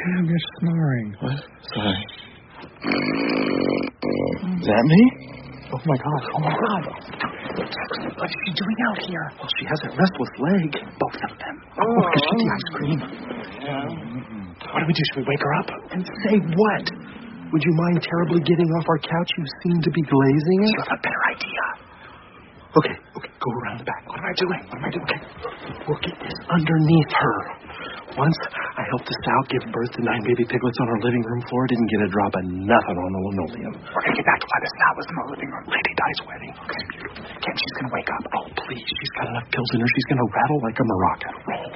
Damn, you're snoring. What? Sorry. Is that me? Oh, my God. What is she doing out here? Well, she has that restless leg. Both of them. Oh, because she eat ice cream. Yeah. What do we do? Should we wake her up? And say what? Would you mind terribly getting off our couch? You seem to be glazing. You have a better idea. Okay, go around the back. What am I doing? Okay. We'll get this underneath her. Once I helped the sow give birth to 9 baby piglets on our living room floor, didn't get a drop of nothing on the linoleum. We're going to get back to why the sow was in the living room. Lady Di's wedding. Okay, beautiful. Kim, she's going to wake up. Oh, please. She's got enough pills in her. She's going to rattle like a maraca. Roll.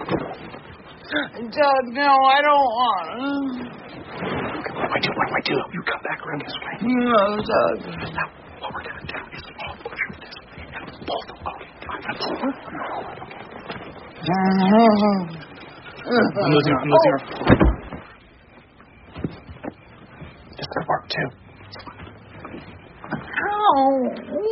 Doug, no, I don't want to. Okay, what do I do? You come back around this way. No, Doug. Now, what we're going to do is all push her this way and pull them. Okay, I'm going to pull her. I'm losing her. This could work, too. Ow.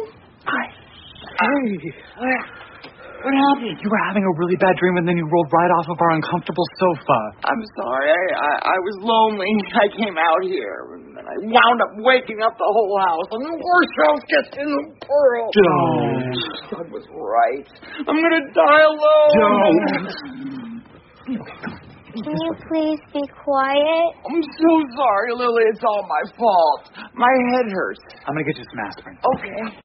Hey. What happened? You were having a really bad dream and then you rolled right off of our uncomfortable sofa. I'm sorry. I was lonely. I came out here and then I wound up waking up the whole house. And the worst house gets in the world. Don't. Doug was right. I'm going to die alone. Can you please be quiet? I'm so sorry, Lily. It's all my fault. My head hurts. I'm going to get you some aspirin. Okay.